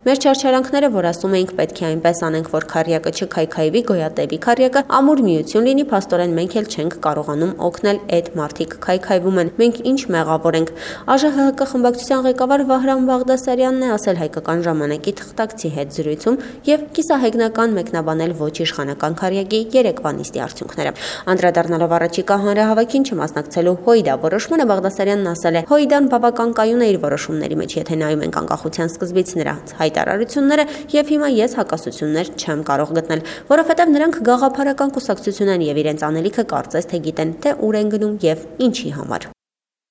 Մեր չարչարանքները, որ ասում էինք պետք է այնպես անենք, որ քարյակը չքայքայվի, գոյատևի քարյակը, ամուր միություն լինի, փաստորեն մենք էլ չենք կարողանում օգնել այդ մարդիկ քայքայվում են։ Մենք ինչ մեղավոր ենք։ ԱԺՀԿ խմբակցության ղեկավար Վահրամ Բաղդասարյանն է ասել Հայկական ժամանակի թղթակցի հետ զրույցում եւ կիսահեգնական մեկնաբանել ոչ իշխանական քարյակի երեկվա նիստի արդյունքները։ Անդրադառնալով առաջիկա հանրահավաքին չմասնակցելու ՀՅԴ որոշմանը Բաղդասարյանն ասել է. «ՀՅԴ-ն բավական կայուն է իր որոշումների մեջ, եթե նայում ենք անկախության սկզբից նրանց հայտարարությունները, եւ հիմա ես հակասություններ չեմ կարող գտնել, որովհետեւ նրանք գաղափարական կուսակցություն են եւ իրենց անելիքը կարծես թե գիտեն, թե ուր են գնում եւ ինչի համար»։